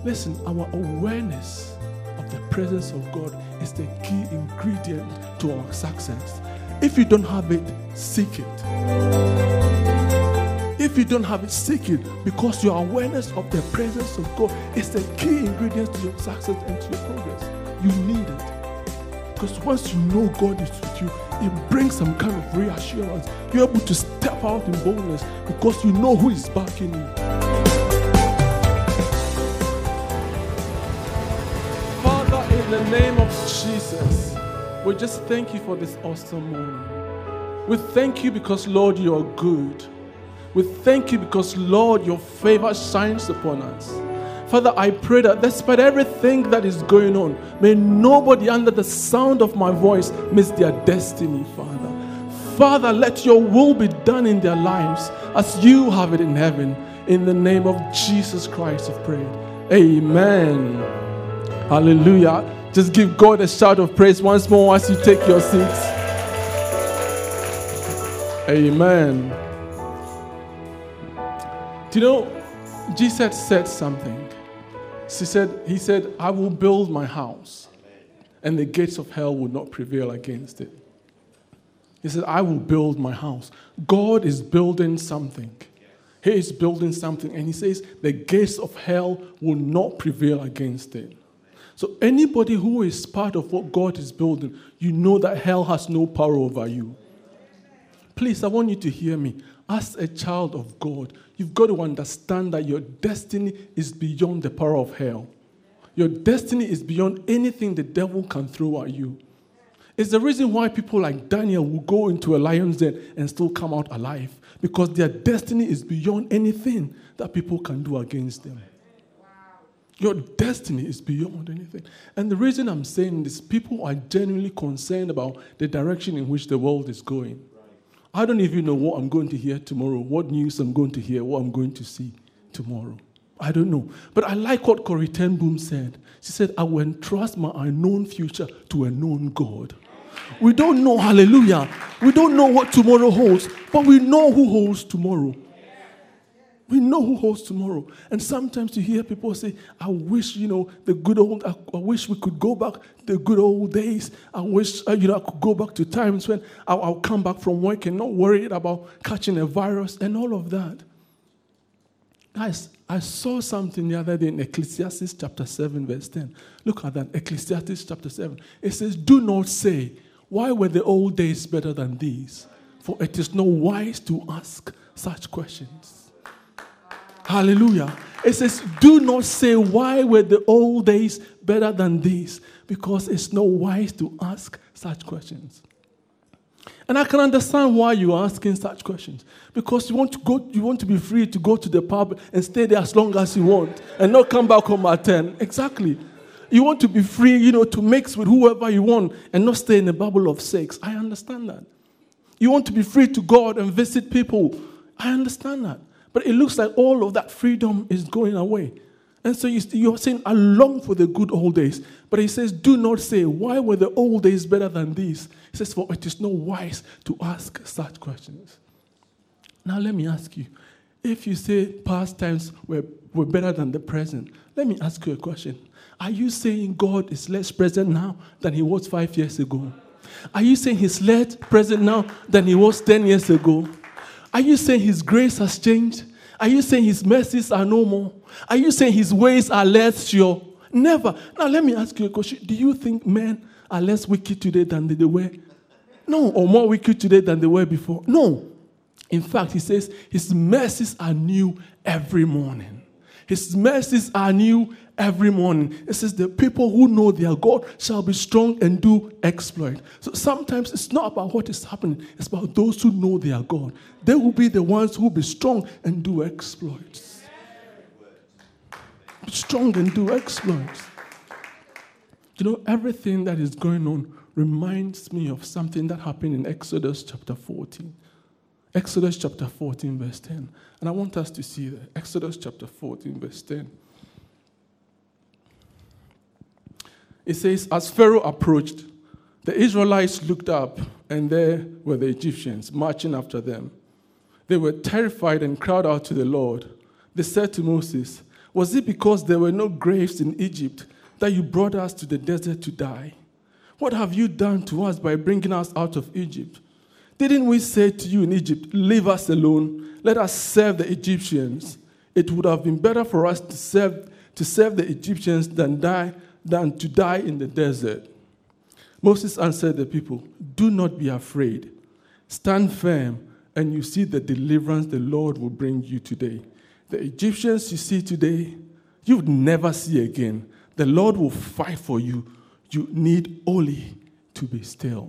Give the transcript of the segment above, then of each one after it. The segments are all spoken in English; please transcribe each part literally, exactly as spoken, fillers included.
Listen, our awareness of the presence of God is the key ingredient to our success. If you don't have it, seek it. If you don't have it, seek it, because your awareness of the presence of God is the key ingredient to your success and to your progress. You need it. Because once you know God is with you, it brings some kind of reassurance. You're able to step out in boldness because you know who is backing you. Father, in the name of Jesus, we just thank you for this awesome morning. We thank you because, Lord, you are good. We thank you because, Lord, your favor shines upon us. Father, I pray that despite everything that is going on, may nobody under the sound of my voice miss their destiny, Father. Father, let your will be done in their lives as you have it in heaven. In the name of Jesus Christ, I've prayed. Amen. Hallelujah. Just give God a shout of praise once more as you take your seats. Amen. Do you know, Jesus said something. He said, he said, I will build my house, and the gates of hell will not prevail against it. He said, I will build my house. God is building something. He is building something, and he says, the gates of hell will not prevail against it. So anybody who is part of what God is building, you know that hell has no power over you. Please, I want you to hear me. As a child of God, you've got to understand that your destiny is beyond the power of hell. Your destiny is beyond anything the devil can throw at you. It's the reason why people like Daniel will go into a lion's den and still come out alive, because their destiny is beyond anything that people can do against them. Your destiny is beyond anything. And the reason I'm saying this, people are genuinely concerned about the direction in which the world is going. I don't even know what I'm going to hear tomorrow, what news I'm going to hear, what I'm going to see tomorrow. I don't know. But I like what Corrie ten Boom said. She said, I will entrust my unknown future to a known God. We don't know, hallelujah. We don't know what tomorrow holds, but we know who holds tomorrow. We know who holds tomorrow. And sometimes you hear people say, I wish, you know, the good old, I, I wish we could go back to the good old days. I wish, uh, you know, I could go back to times when I'll, I'll come back from work and not worried about catching a virus and all of that. Guys, I saw something the other day in Ecclesiastes chapter seven, verse ten. Look at that, Ecclesiastes chapter seven. It says, do not say, why were the old days better than these? For it is not wise to ask such questions. Hallelujah. It says, do not say, why were the old days better than these? Because it's not wise to ask such questions. And I can understand why you're asking such questions. Because you want to go, you want to be free to go to the pub and stay there as long as you want and not come back home at ten. Exactly. You want to be free, you know, to mix with whoever you want and not stay in a bubble of sex. I understand that. You want to be free to go out and visit people. I understand that. But it looks like all of that freedom is going away. And so you're saying, I long for the good old days. But he says, do not say, why were the old days better than these? He says, for it is not wise to ask such questions. Now let me ask you, if you say past times were, were better than the present, let me ask you a question. Are you saying God is less present now than he was five years ago? Are you saying he's less present now than he was ten years ago? Are you saying his grace has changed? Are you saying his mercies are no more? Are you saying his ways are less sure? Never. Now let me ask you a question. Do you think men are less wicked today than they were? No. Or more wicked today than they were before? No. In fact, he says his mercies are new every morning. His mercies are new every morning. It says the people who know their God shall be strong and do exploit. So sometimes it's not about what is happening. It's about those who know their God. They will be the ones who will be strong and do exploits. Be strong and do exploits. You know, everything that is going on reminds me of something that happened in Exodus chapter fourteen. Exodus chapter fourteen, verse ten. And I want us to see that. Exodus chapter fourteen, verse ten. It says, as Pharaoh approached, the Israelites looked up, and there were the Egyptians marching after them. They were terrified and cried out to the Lord. They said to Moses, Was it because there were no graves in Egypt that you brought us to the desert to die? What have you done to us by bringing us out of Egypt? Didn't we say to you in Egypt, leave us alone, let us serve the Egyptians? It would have been better for us to serve, to serve the Egyptians than, die, than to die in the desert. Moses answered the people, do not be afraid. Stand firm, and you see the deliverance the Lord will bring you today. The Egyptians you see today, you would never see again. The Lord will fight for you. You need only to be still.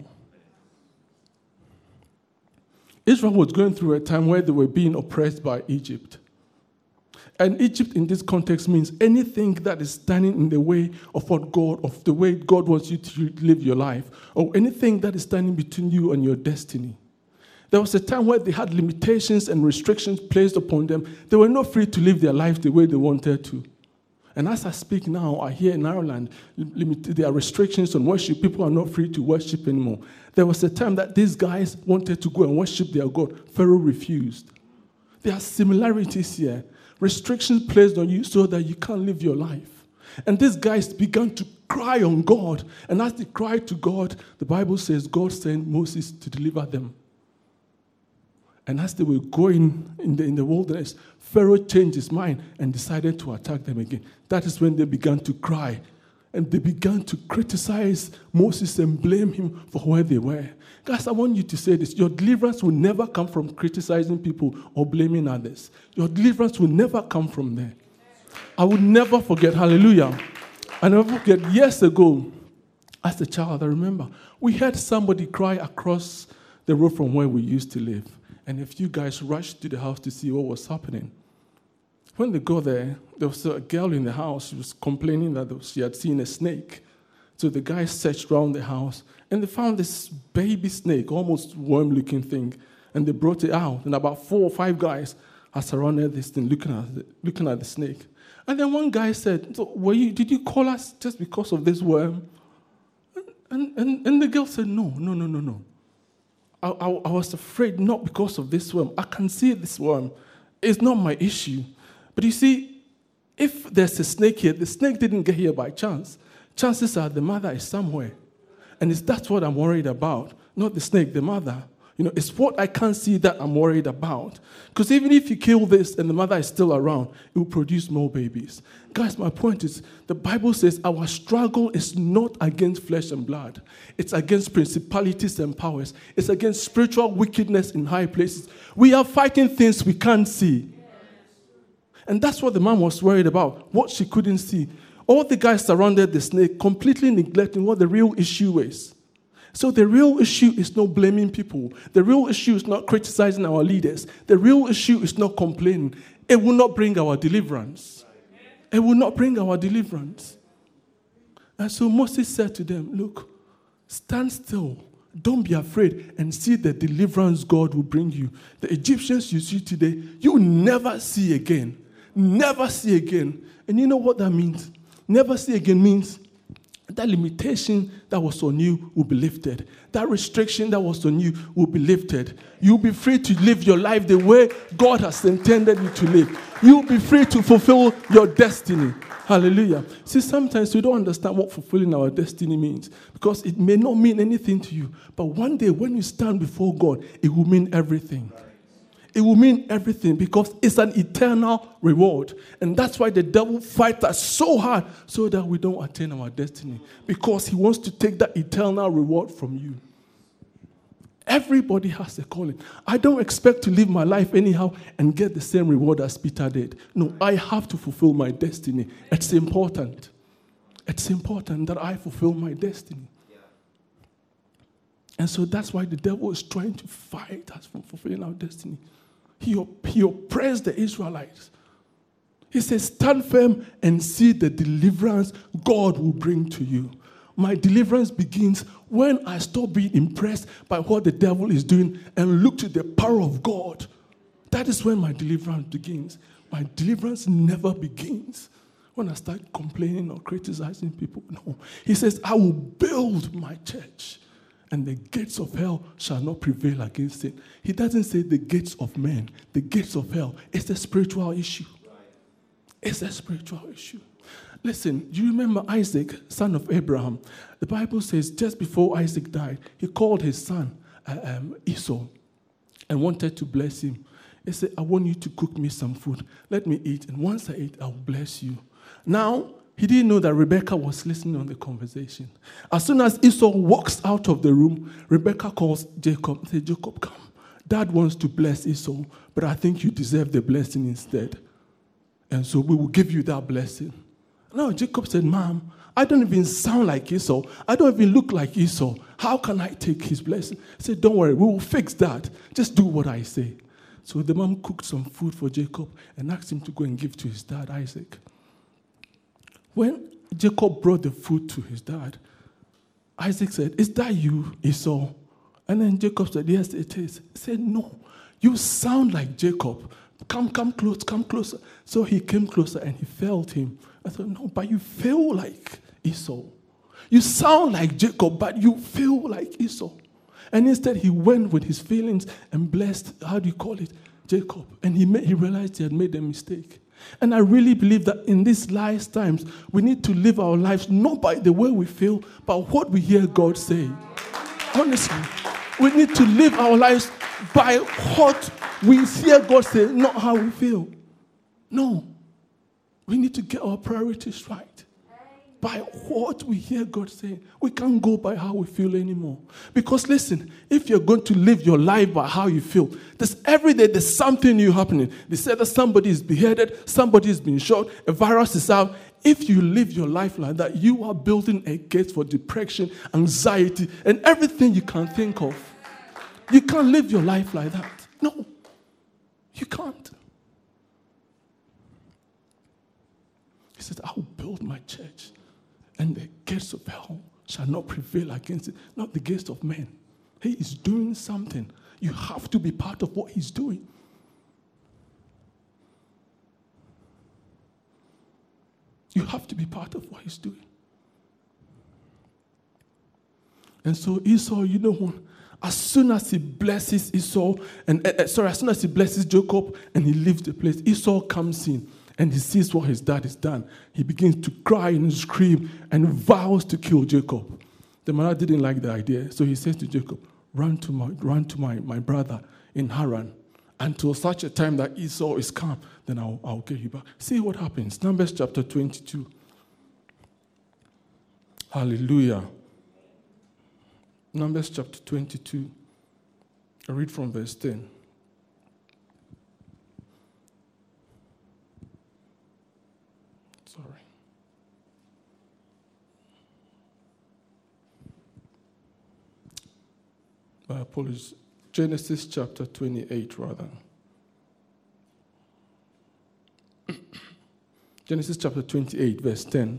Israel was going through a time where they were being oppressed by Egypt. And Egypt in this context means anything that is standing in the way of what God, of the way God wants you to live your life, or anything that is standing between you and your destiny. There was a time where they had limitations and restrictions placed upon them. They were not free to live their life the way they wanted to. And as I speak now, I hear in Ireland, there are restrictions on worship. People are not free to worship anymore. There was a time that these guys wanted to go and worship their God. Pharaoh refused. There are similarities here. Restrictions placed on you so that you can't live your life. And these guys began to cry on God. And as they cried to God, the Bible says God sent Moses to deliver them. And as they were going in the, in the wilderness, Pharaoh changed his mind and decided to attack them again. That is when they began to cry. And they began to criticize Moses and blame him for where they were. Guys, I want you to say this. Your deliverance will never come from criticizing people or blaming others. Your deliverance will never come from there. I will never forget, hallelujah. I never forget, years ago, as a child, I remember, we heard somebody cry across the road from where we used to live. And a few guys rushed to the house to see what was happening. When they got there, there was a girl in the house. She was complaining that she had seen a snake. So the guys searched around the house, and they found this baby snake, almost worm-looking thing, and they brought it out. And about four or five guys had surrounded this thing, looking at the, looking at the snake. And then one guy said, so were you, did you call us just because of this worm? And, and, and the girl said, no, no, no, no, no. I, I, I was afraid not because of this worm. I can see this worm. It's not my issue. But you see, if there's a snake here, the snake didn't get here by chance. Chances are the mother is somewhere. And it's that's what I'm worried about. Not the snake, the mother. You know, it's what I can't see that I'm worried about. Because even if you kill this and the mother is still around, it will produce more babies. Guys, my point is, the Bible says our struggle is not against flesh and blood. It's against principalities and powers. It's against spiritual wickedness in high places. We are fighting things we can't see. And that's what the man was worried about, what she couldn't see. All the guys surrounded the snake, completely neglecting what the real issue is. So the real issue is not blaming people. The real issue is not criticizing our leaders. The real issue is not complaining. It will not bring our deliverance. It will not bring our deliverance. And so Moses said to them, look, stand still. Don't be afraid and see the deliverance God will bring you. The Egyptians you see today, you will never see again. Never see again. And you know what that means? Never see again means that limitation that was on you will be lifted. That restriction that was on you will be lifted. You'll be free to live your life the way God has intended you to live. You'll be free to fulfill your destiny. Hallelujah. See, sometimes we don't understand what fulfilling our destiny means because it may not mean anything to you. But one day when you stand before God, it will mean everything. It will mean everything because it's an eternal reward. And that's why the devil fights us so hard so that we don't attain our destiny. Because he wants to take that eternal reward from you. Everybody has a calling. I don't expect to live my life anyhow and get the same reward as Peter did. No, I have to fulfill my destiny. It's important. It's important that I fulfill my destiny. And so that's why the devil is trying to fight us from fulfilling our destiny. He, he oppressed the Israelites. He says, stand firm and see the deliverance God will bring to you. My deliverance begins when I stop being impressed by what the devil is doing and look to the power of God. That is when my deliverance begins. My deliverance never begins when I start complaining or criticizing people. No. He says, I will build my church, and the gates of hell shall not prevail against it. He doesn't say the gates of men, the gates of hell. It's a spiritual issue. It's a spiritual issue. Listen, do you remember Isaac, son of Abraham? The Bible says just before Isaac died, he called his son uh, um, Esau and wanted to bless him. He said, I want you to cook me some food. Let me eat. And once I eat, I'll bless you. Now, he didn't know that Rebekah was listening on the conversation. As soon as Esau walks out of the room, Rebekah calls Jacob and says, Jacob, come. Dad wants to bless Esau, but I think you deserve the blessing instead. And so we will give you that blessing. Now, Jacob said, Mom, I don't even sound like Esau. I don't even look like Esau. How can I take his blessing? I said, don't worry, we will fix that. Just do what I say. So the mom cooked some food for Jacob and asked him to go and give to his dad, Isaac. When Jacob brought the food to his dad, Isaac said, is that you, Esau? And then Jacob said, yes, it is. He said, no, you sound like Jacob. Come, come close, come closer. So he came closer and he felt him. I thought, no, but you feel like Esau. You sound like Jacob, but you feel like Esau. And instead he went with his feelings and blessed, how do you call it, Jacob. And he, made, he realized he had made a mistake. And I really believe that in these last times, we need to live our lives not by the way we feel, but what we hear God say. Honestly, we need to live our lives by what we hear God say, not how we feel. No. We need to get our priorities right. By what we hear God say. We can't go by how we feel anymore. Because listen, if you're going to live your life by how you feel, there's every day there's something new happening. They say that somebody is beheaded, somebody is being shot, a virus is out. If you live your life like that, you are building a gate for depression, anxiety, and everything you can think of. You can't live your life like that. No, you can't. He said, I will build my church, and the gates of hell shall not prevail against it. Not the gates of men. He is doing something. You have to be part of what he's doing. You have to be part of what he's doing. And so Esau, you know what? As soon as he blesses Esau, and uh, sorry, as soon as he blesses Jacob and he leaves the place, Esau comes in and he sees what his dad has done. He begins to cry and scream and vows to kill Jacob. The mother didn't like the idea, so he says to Jacob, run to my run to my, my brother in Haran until such a time that Esau is calm, then I'll, I'll get you back. See what happens. Numbers chapter twenty-two. Hallelujah. Numbers chapter twenty-two. I read from verse ten. Sorry. My apologies. Genesis chapter twenty-eight, rather. Genesis chapter twenty-eight, verse ten.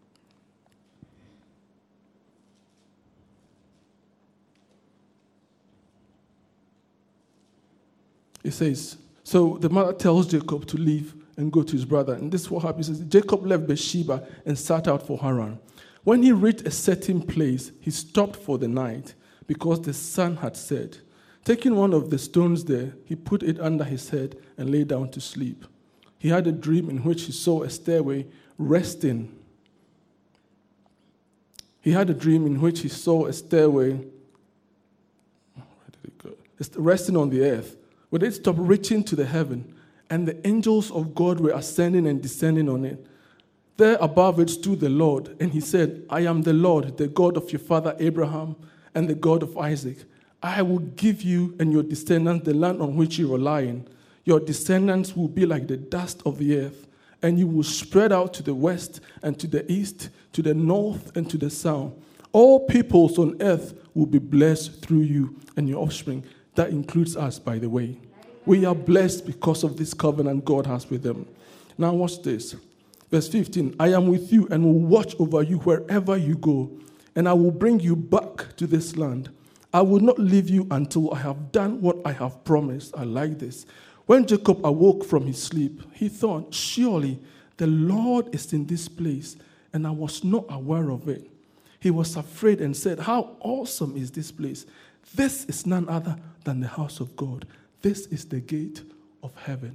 It says, so the mother tells Jacob to leave and go to his brother. And this is what happens. It says, Jacob left Beersheba and set out for Haran. When he reached a certain place, he stopped for the night because the sun had set. Taking one of the stones there, he put it under his head and lay down to sleep. He had a dream in which he saw a stairway resting. He had a dream in which he saw a stairway where did it go? It's resting on the earth. When it stopped reaching to the heaven, and the angels of God were ascending and descending on it. There above it stood the Lord, and he said, I am the Lord, the God of your father Abraham, and the God of Isaac. I will give you and your descendants the land on which you are lying. Your descendants will be like the dust of the earth, and you will spread out to the west and to the east, to the north and to the south. All peoples on earth will be blessed through you and your offspring. That includes us, by the way. We are blessed because of this covenant God has with them. Now watch this. Verse fifteen, I am with you and will watch over you wherever you go, and I will bring you back to this land. I will not leave you until I have done what I have promised. I like this. When Jacob awoke from his sleep, he thought, surely the Lord is in this place, and I was not aware of it. He was afraid and said, how awesome is this place? This is none other than the house of God. This is the gate of heaven.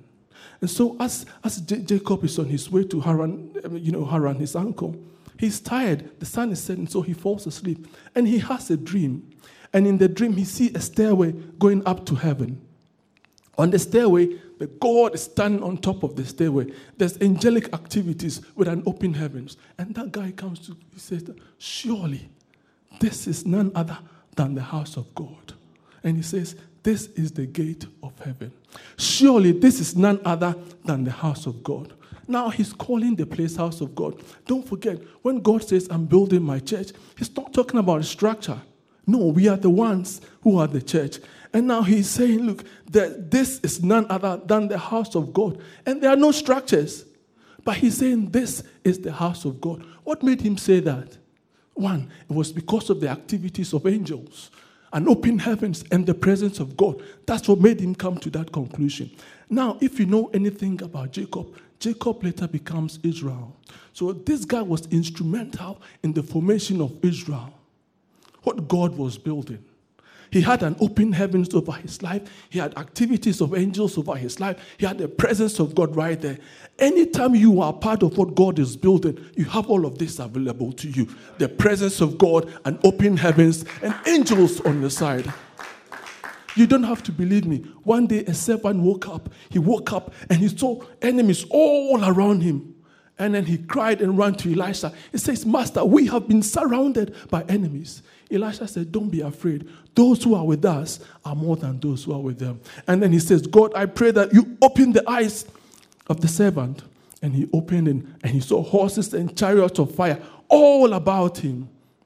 And so as, as J- Jacob is on his way to Haran, you know, Haran, his uncle, he's tired. The sun is setting, so he falls asleep. And he has a dream. And in the dream, he sees a stairway going up to heaven. On the stairway, the God is standing on top of the stairway. There's angelic activities with an open heavens. And that guy comes to, he says, surely this is none other than the house of God. And he says, this is the gate of heaven. Surely this is none other than the house of God. Now he's calling the place house of God. Don't forget, when God says, I'm building my church, he's not talking about a structure. No, we are the ones who are the church. And now he's saying, look, that this is none other than the house of God. And there are no structures. But he's saying this is the house of God. What made him say that? One, it was because of the activities of angels, and open heavens and the presence of God. That's what made him come to that conclusion. Now, if you know anything about Jacob, Jacob later becomes Israel. So this guy was instrumental in the formation of Israel, what God was building. He had an open heavens over his life. He had activities of angels over his life. He had the presence of God right there. Anytime you are part of what God is building, you have all of this available to you. The presence of God and open heavens and angels on the side. You don't have to believe me. One day a servant woke up. He woke up and he saw enemies all around him. And then he cried and ran to Elisha. He says, Master, we have been surrounded by enemies. Elisha said, don't be afraid. Those who are with us are more than those who are with them. And then he says, God, I pray that you open the eyes of the servant. And he opened and, and he saw horses and chariots of fire all about him.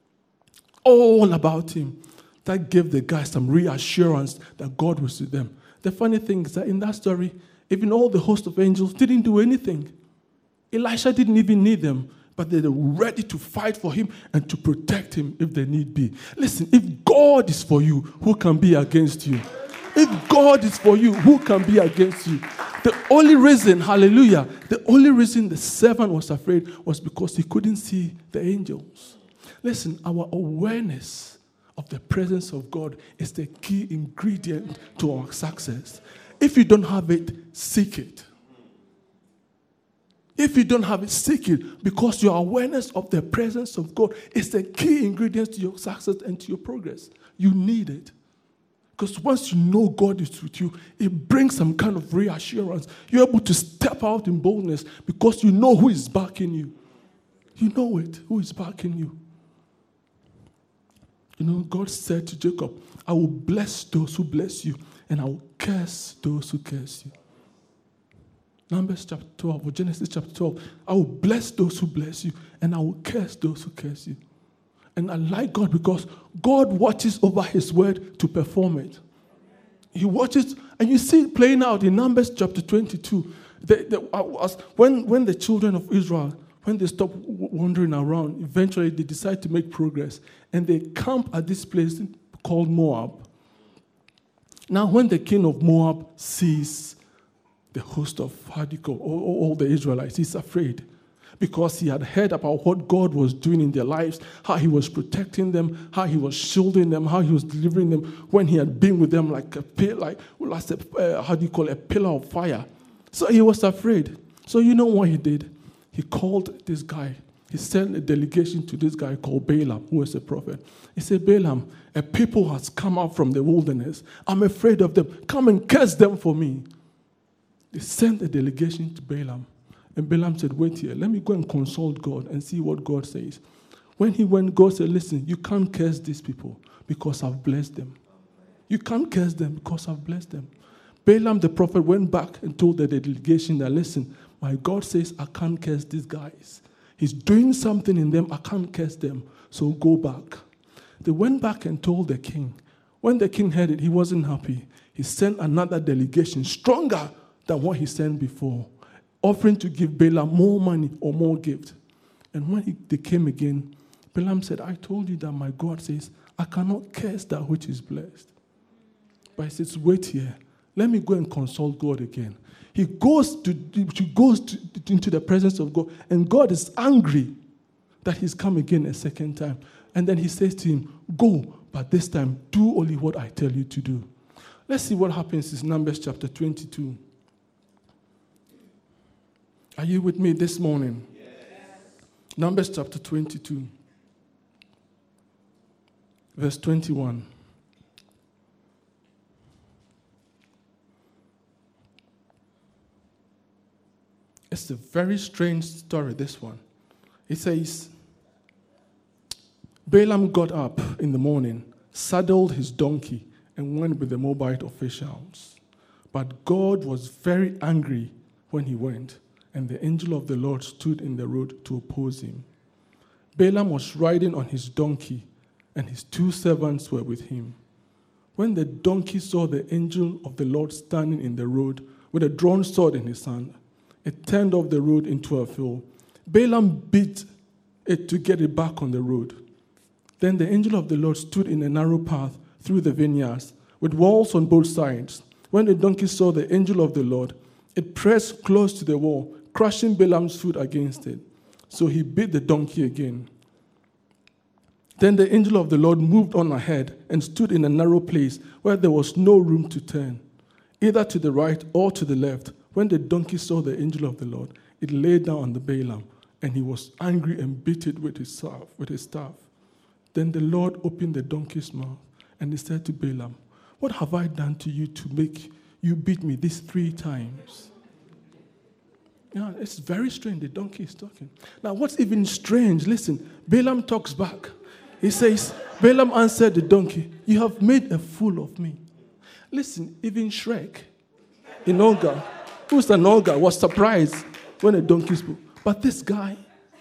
All about him. That gave the guy some reassurance that God was with them. The funny thing is that in that story, even all the host of angels didn't do anything. Elisha didn't even need them, but they were ready to fight for him and to protect him if they need be. Listen, if God is for you, who can be against you? If God is for you, who can be against you? The only reason, hallelujah, the only reason the servant was afraid was because he couldn't see the angels. Listen, our awareness of the presence of God is the key ingredient to our success. If you don't have it, seek it. If you don't have it, seek it, because your awareness of the presence of God is the key ingredient to your success and to your progress. You need it. Because once you know God is with you, it brings some kind of reassurance. You're able to step out in boldness because you know who is backing you. You know it, who is backing you. You know, God said to Jacob, I will bless those who bless you, and I will curse those who curse you. Numbers chapter twelve, or Genesis chapter twelve, I will bless those who bless you, and I will curse those who curse you. And I like God because God watches over his word to perform it. He watches, and you see it playing out in Numbers chapter twenty-two. The, the, when, when the children of Israel, when they stop wandering around, eventually they decide to make progress. And they camp at this place called Moab. Now, when the king of Moab sees the host of, how do you call, all, all the Israelites, he's afraid. Because he had heard about what God was doing in their lives, how he was protecting them, how he was shielding them, how he was delivering them when he had been with them like a like, like a, uh, how do you call it, a pillar of fire. So he was afraid. So you know what he did? He called this guy. He sent a delegation to this guy called Balaam, who was a prophet. He said, Balaam, a people has come out from the wilderness. I'm afraid of them. Come and curse them for me. They sent a delegation to Balaam. And Balaam said, wait here, let me go and consult God and see what God says. When he went, God said, listen, you can't curse these people because I've blessed them. You can't curse them because I've blessed them. Balaam the prophet went back and told the delegation that, listen, my God says I can't curse these guys. He's doing something in them, I can't curse them, so go back. They went back and told the king. When the king heard it, he wasn't happy. He sent another delegation, stronger than what he sent before, offering to give Balaam more money or more gift. And when he, they came again, Balaam said, I told you that my God says, I cannot curse that which is blessed. But he says, wait here. Let me go and consult God again. He goes, to, he goes to, into the presence of God, and God is angry that he's come again a second time. And then he says to him, go, but this time do only what I tell you to do. Let's see what happens in Numbers chapter twenty-two. Are you with me this morning? Yes. Numbers chapter twenty-two, verse twenty-one. It's a very strange story, this one. It says, Balaam got up in the morning, saddled his donkey, and went with the Moabite officials. But God was very angry when he went, and the angel of the Lord stood in the road to oppose him. Balaam was riding on his donkey, and his two servants were with him. When the donkey saw the angel of the Lord standing in the road with a drawn sword in his hand, it turned off the road into a field. Balaam beat it to get it back on the road. Then the angel of the Lord stood in a narrow path through the vineyards, with walls on both sides. When the donkey saw the angel of the Lord, it pressed close to the wall, crushing Balaam's foot against it. So he beat the donkey again. Then the angel of the Lord moved on ahead and stood in a narrow place where there was no room to turn, either to the right or to the left. When the donkey saw the angel of the Lord, it lay down on the Balaam, and he was angry and beat it with his staff. With his staff. Then the Lord opened the donkey's mouth, and he said to Balaam, "What have I done to you to make you beat me these three times?" Yeah, it's very strange. The donkey is talking. Now, what's even strange, listen, Balaam talks back. He says, Balaam answered the donkey, "You have made a fool of me." Listen, even Shrek in Olga, who's an Olga, was surprised when a donkey spoke. But this guy,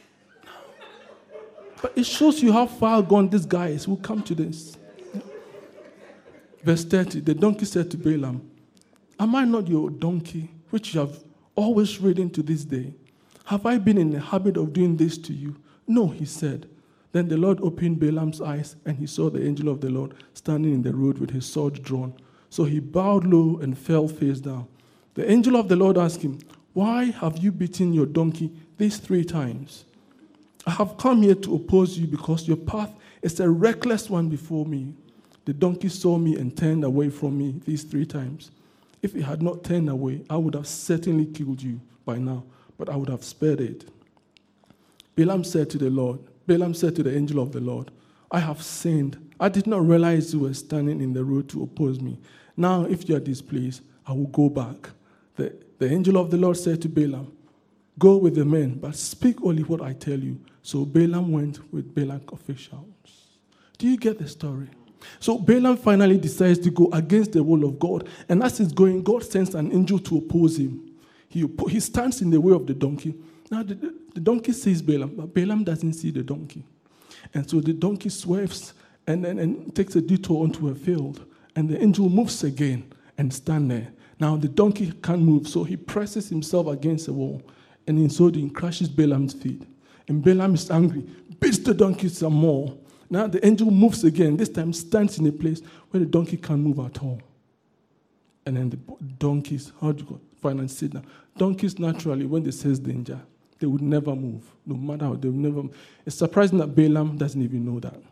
but it shows you how far gone this guy is. We'll come to this. Verse thirty, the donkey said to Balaam, "Am I not your donkey, which you have always ridden to this day? Have I been in the habit of doing this to you?" "No," he said. Then the Lord opened Balaam's eyes, and he saw the angel of the Lord standing in the road with his sword drawn. So he bowed low and fell face down. The angel of the Lord asked him, "Why have you beaten your donkey these three times?" "I have come here to oppose you because your path is a reckless one before me. The donkey saw me and turned away from me these three times. If it had not turned away, I would have certainly killed you by now, but I would have spared it." Balaam said to the Lord, Balaam said to the angel of the Lord, "I have sinned. I did not realize you were standing in the road to oppose me. Now, if you are displeased, I will go back." The, the angel of the Lord said to Balaam, "Go with the men, but speak only what I tell you." So Balaam went with Balak officials. Do you get the story? So Balaam finally decides to go against the will of God. And as he's going, God sends an angel to oppose him. He, he stands in the way of the donkey. Now the, the donkey sees Balaam, but Balaam doesn't see the donkey. And so the donkey swerves and, and, and takes a detour onto a field. And the angel moves again and stands there. Now the donkey can't move, so he presses himself against the wall. And in so doing, crushes Balaam's feet. And Balaam is angry, beats the donkey some more. Now the angel moves again, this time stands in a place where the donkey can't move at all. And then the donkeys, how do you go? Finally sit down. Donkeys naturally, when they sense danger, they would never move. No matter how, they would never move. It's surprising that Balaam doesn't even know that.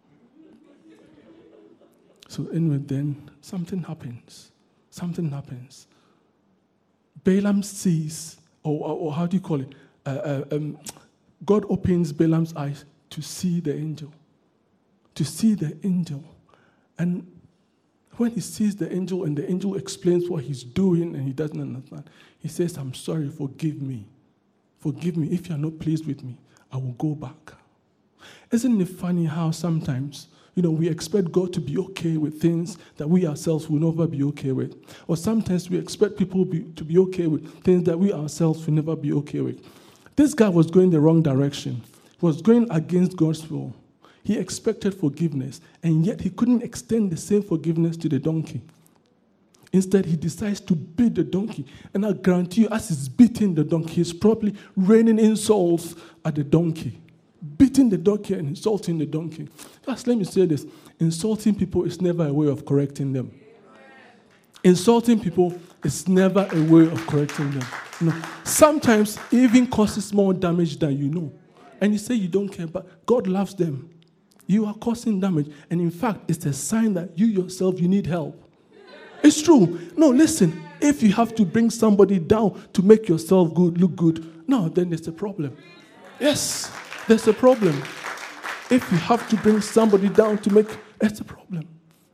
So anyway, then something happens. Something happens. Balaam sees, or, or, or how do you call it? Uh, uh, um, God opens Balaam's eyes to see the angel. To see the angel. And when he sees the angel and the angel explains what he's doing and he doesn't understand, he says, "I'm sorry, forgive me. Forgive me. If you're not pleased with me, I will go back." Isn't it funny how sometimes, you know, we expect God to be okay with things that we ourselves will never be okay with. Or sometimes we expect people be, to be okay with things that we ourselves will never be okay with. This guy was going the wrong direction. He was going against God's will. He expected forgiveness, and yet he couldn't extend the same forgiveness to the donkey. Instead, he decides to beat the donkey. And I guarantee you, as he's beating the donkey, he's probably raining insults at the donkey. Beating the donkey and insulting the donkey. Just let me say this. Insulting people is never a way of correcting them. Insulting people is never a way of correcting them. You know, sometimes it even causes more damage than you know. And you say you don't care, but God loves them. You are causing damage. And in fact, it's a sign that you yourself, you need help. It's true. No, listen. If you have to bring somebody down to make yourself good, look good, no, then there's a problem. Yes, there's a problem. If you have to bring somebody down to make, it's a problem.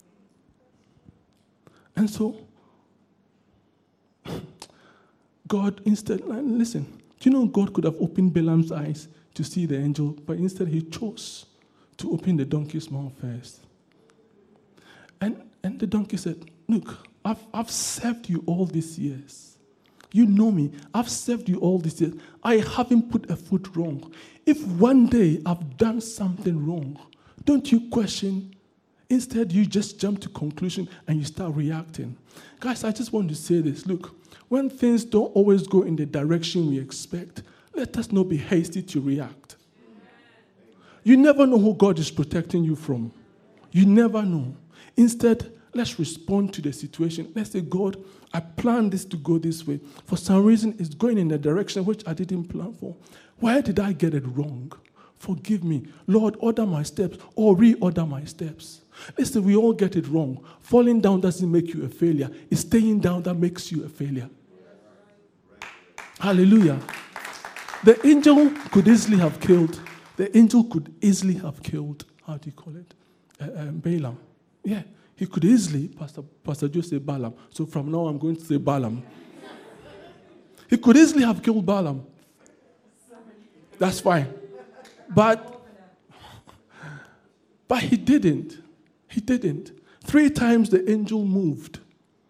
And so, God instead, listen, do you know God could have opened Balaam's eyes to see the angel, but instead he chose to open the donkey's mouth first. And, and the donkey said, look, I've, I've served you all these years. You know me. I've served you all these years. I haven't put a foot wrong. If one day I've done something wrong, don't you question. Instead, you just jump to conclusion and you start reacting. Guys, I just want to say this. Look, when things don't always go in the direction we expect, let us not be hasty to react. You never know who God is protecting you from. You never know. Instead, let's respond to the situation. Let's say, God, I planned this to go this way. For some reason, it's going in a direction which I didn't plan for. Where did I get it wrong? Forgive me. Lord, order my steps or reorder my steps. Listen, we all get it wrong. Falling down doesn't make you a failure. It's staying down that makes you a failure. Hallelujah. The angel could easily have killed, the angel could easily have killed, how do you call it? Uh, um, Balaam. Yeah, he could easily, Pastor, Pastor Joe said Balaam. So from now I'm going to say Balaam. He could easily have killed Balaam. That's fine. But, but he didn't. He didn't. Three times the angel moved.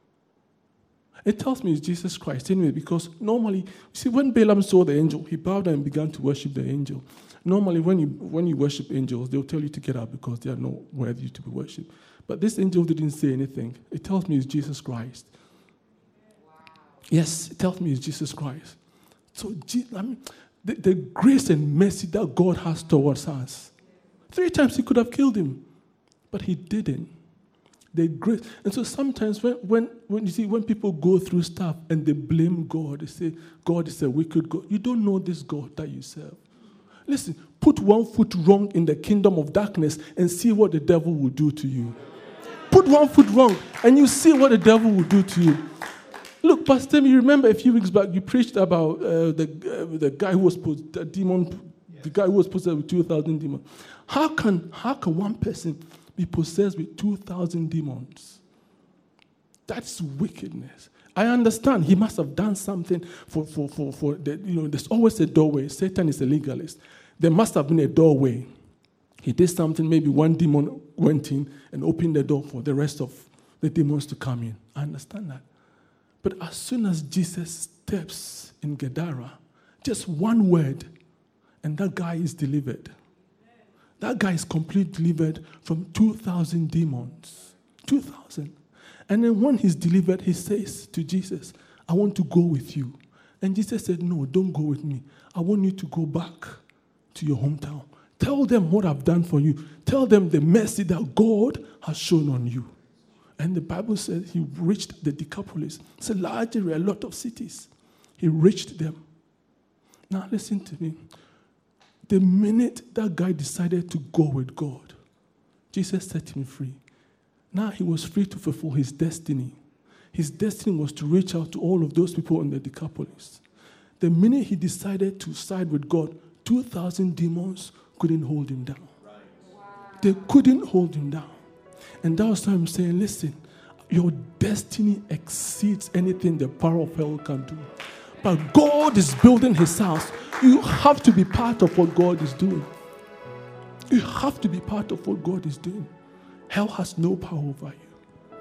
It tells me it's Jesus Christ anyway, because normally, see, when Balaam saw the angel, he bowed down and began to worship the angel. Normally, when you when you worship angels, they'll tell you to get up because they are not worthy to be worshipped. But this angel didn't say anything. It tells me it's Jesus Christ. Wow. Yes, it tells me it's Jesus Christ. So, I mean, the, the grace and mercy that God has towards us. Three times he could have killed him, but he didn't. The grace. And so sometimes when, when, when you see, when people go through stuff and they blame God, they say, God is a wicked God. You don't know this God that you serve. Listen, put one foot wrong in the kingdom of darkness and see what the devil will do to you. Put one foot wrong and you see what the devil will do to you. Look, Pastor, you remember a few weeks back you preached about uh, the uh, the guy who was supposed, the demon, the guy who was possessed with two thousand demons. How can how can one person be possessed with two thousand demons? That's wickedness. I understand he must have done something for, for, for, for the, you know, there's always a doorway. Satan is a legalist. There must have been a doorway. He did something, maybe one demon went in and opened the door for the rest of the demons to come in. I understand that. But as soon as Jesus steps in Gadara, just one word, and that guy is delivered. That guy is completely delivered from two thousand demons. two thousand. And then when he's delivered, he says to Jesus, I want to go with you. And Jesus said, no, don't go with me. I want you to go back to your hometown. Tell them what I've done for you. Tell them the mercy that God has shown on you. And the Bible says he reached the Decapolis. It's a large area, a lot of cities. He reached them. Now listen to me. The minute that guy decided to go with God, Jesus set him free. Now he was free to fulfill his destiny. His destiny was to reach out to all of those people in the Decapolis. The minute he decided to side with God, two thousand demons couldn't hold him down. Wow. They couldn't hold him down. And that was why I'm saying, listen, your destiny exceeds anything the power of hell can do. But God is building his house. You have to be part of what God is doing. You have to be part of what God is doing. Hell has no power over you.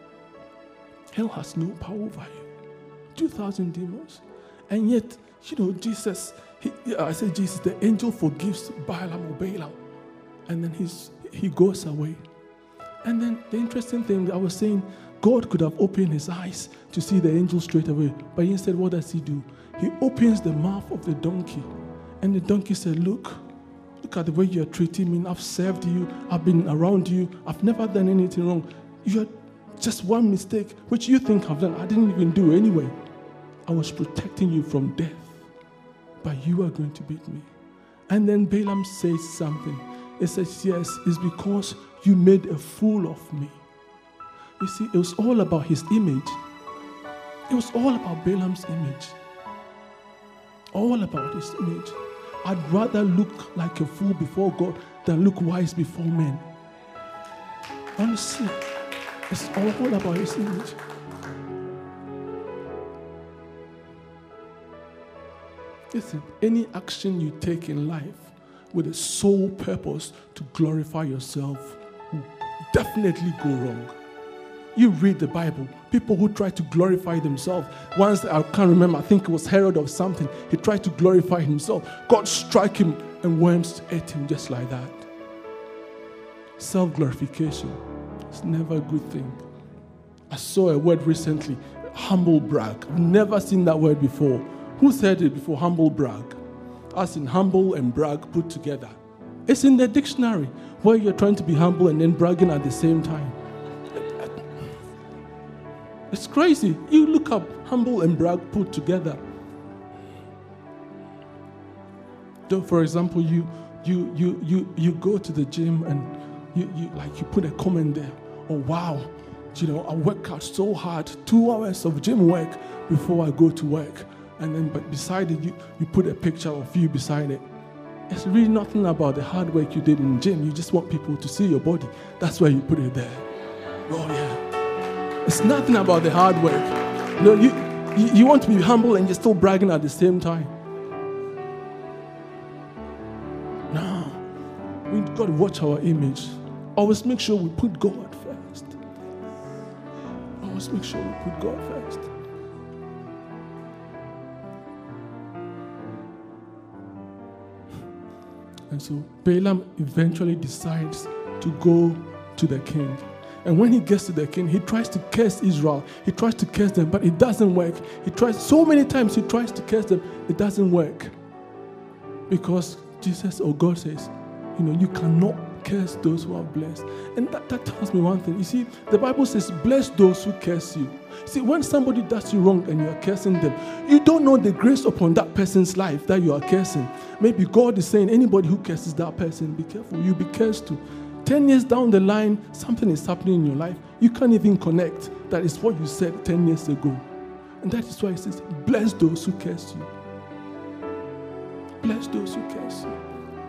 Hell has no power over you. two thousand demons. And yet, you know, Jesus, he, I say Jesus, the angel forgives Balaam or Balaam. And then he's, he goes away. And then the interesting thing, I was saying, God could have opened his eyes to see the angel straight away. But instead, what does he do? He opens the mouth of the donkey. And the donkey said, look, look at the way you're treating me. I've served you. I've been around you. I've never done anything wrong. You're just one mistake, which you think I've done. I didn't even do anyway. I was protecting you from death. But you are going to beat me. And then Balaam says something. He says, yes, it's because you made a fool of me. You see, it was all about his image. It was all about Balaam's image. All about his image. I'd rather look like a fool before God than look wise before men. Honestly, it's all about his image. Listen, any action you take in life with a sole purpose to glorify yourself will definitely go wrong. You read the Bible, people who try to glorify themselves. Once, I can't remember, I think it was Herod or something, he tried to glorify himself. God struck him and worms ate him just like that. Self-glorification is never a good thing. I saw a word recently, humble brag. I've never seen that word before. Who said it before? Humble brag. As in humble and brag put together. It's in the dictionary where you're trying to be humble and then bragging at the same time. It's crazy. You look up humble and brag put together. So for example, you you you you you go to the gym and you, you like you put a comment there. Oh wow, you know, I work out so hard, two hours of gym work before I go to work. And then but beside it you, you put a picture of you beside it. It's really nothing about the hard work you did in the gym. You just want people to see your body. That's why you put it there. Oh yeah. It's nothing about the hard work. No, you, you, you want to be humble and you're still bragging at the same time. No. We've got to watch our image. Always make sure we put God first. Always make sure we put God first. And so Balaam eventually decides to go to the king. And when he gets to the king, he tries to curse Israel. He tries to curse them, but it doesn't work. He tries so many times, he tries to curse them. It doesn't work. Because Jesus or God says, you know, you cannot curse those who are blessed. And that, that tells me one thing. You see, the Bible says, bless those who curse you. See, when somebody does you wrong and you are cursing them, you don't know the grace upon that person's life that you are cursing. Maybe God is saying, anybody who curses that person, be careful, you'll be cursed too. Ten years down the line, something is happening in your life. You can't even connect. That is what you said ten years ago. And that is why it says, bless those who curse you. Bless those who curse you.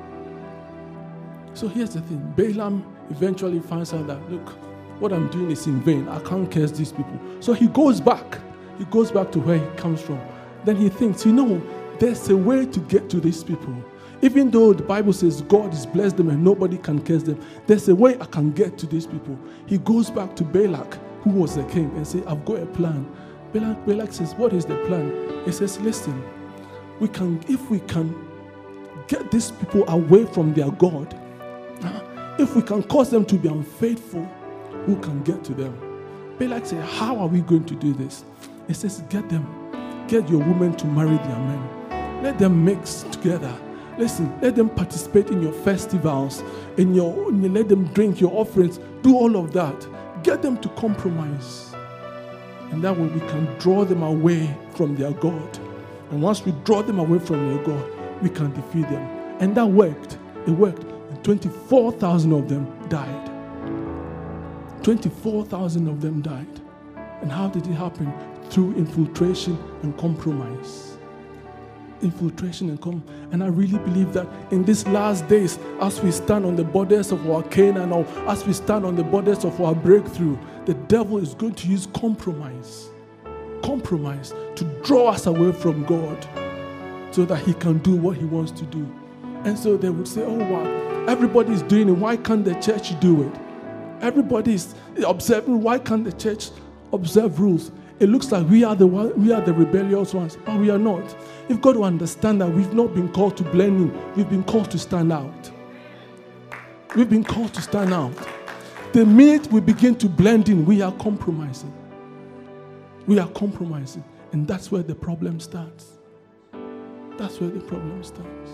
So here's the thing. Balaam eventually finds out that, look, what I'm doing is in vain. I can't curse these people. So he goes back. He goes back to where he comes from. Then he thinks, you know, there's a way to get to these people. Even though the Bible says God has blessed them and nobody can curse them, there's a way I can get to these people. He goes back to Balak, who was the king, and says, I've got a plan. Balak, Balak says, what is the plan? He says, listen, we can, if we can get these people away from their God, if we can cause them to be unfaithful, who can get to them? Balak said, how are we going to do this? He says, get them, get your women to marry their men. Let them mix together. Listen, let them participate in your festivals, in your, let them drink your offerings, do all of that. Get them to compromise. And that way we can draw them away from their God. And once we draw them away from their God, we can defeat them. And that worked. It worked. And twenty-four thousand of them died. twenty-four thousand of them died. And how did it happen? Through infiltration and compromise. Infiltration and come. And I really believe that in these last days, as we stand on the borders of our Canaan, or as we stand on the borders of our breakthrough, the devil is going to use compromise. Compromise to draw us away from God so that he can do what he wants to do. And so they would say, oh wow, everybody is doing it. Why can't the church do it? Everybody is observing. Why can't the church observe rules? It looks like we are the one, we are the rebellious ones, but we are not. You've got to understand that we've not been called to blend in. We've been called to stand out. We've been called to stand out. The minute we begin to blend in, we are compromising. We are compromising. And that's where the problem starts. That's where the problem starts.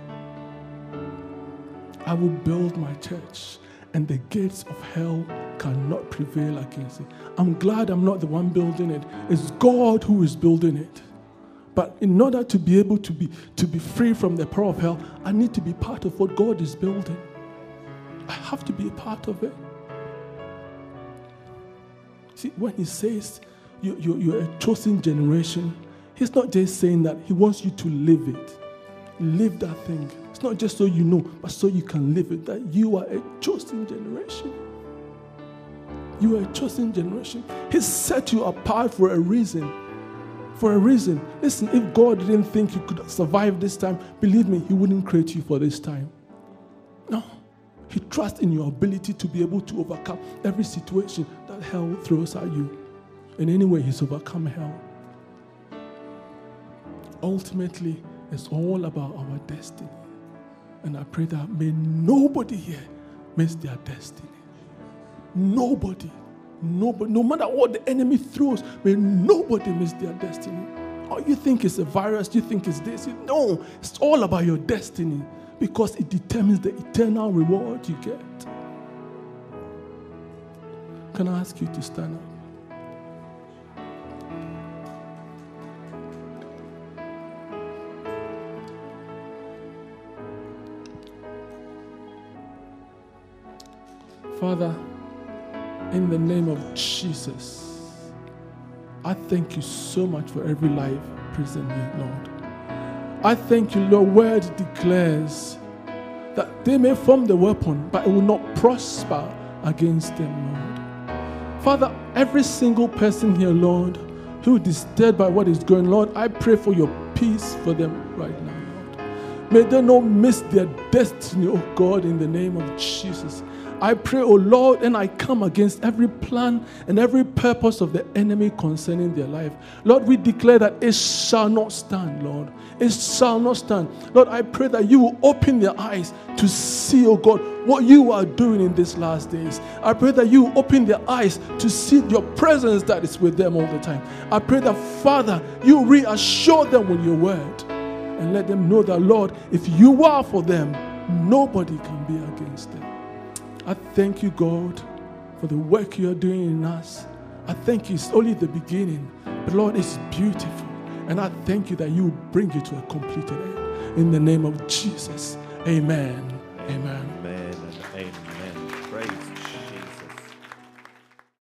I will build my church, and the gates of hell cannot prevail against it. I'm glad I'm not the one building it. It's God who is building it. But in order to be able to be, to be free from the power of hell, I need to be part of what God is building. I have to be a part of it. See, when he says you, you, you're a chosen generation, he's not just saying that. He wants you to live it. Live that thing. It's not just so you know, but so you can live it, that you are a chosen generation. You are a chosen generation. He set you apart for a reason. For a reason. Listen, if God didn't think you could survive this time, believe me, he wouldn't create you for this time. No. He trusts in your ability to be able to overcome every situation that hell throws at you. In any way, he's overcome hell. Ultimately, it's all about our destiny. And I pray that may nobody here miss their destiny. Nobody. Nobody. No matter what the enemy throws, may nobody miss their destiny. Oh, you think it's a virus, you think it's this. No, it's all about your destiny because it determines the eternal reward you get. Can I ask you to stand up? Father, in the name of Jesus, I thank you so much for every life present here, Lord. I thank you, Lord. Word declares that they may form the weapon, but it will not prosper against them, Lord. Father, every single person here, Lord, who is disturbed by what is going on, Lord, I pray for your peace for them right now, Lord. May they not miss their destiny, oh God, in the name of Jesus. I pray, oh Lord, and I come against every plan and every purpose of the enemy concerning their life. Lord, we declare that it shall not stand, Lord. It shall not stand. Lord, I pray that you will open their eyes to see, oh God, what you are doing in these last days. I pray that you will open their eyes to see your presence that is with them all the time. I pray that, Father, you reassure them with your word and let them know that, Lord, if you are for them, nobody can be against them. I thank you, God, for the work you're doing in us. I thank you. It's only the beginning. But Lord, it's beautiful. And I thank you that you will bring it to a completed end. In the name of Jesus. Amen. Amen. Amen and amen. Praise Jesus.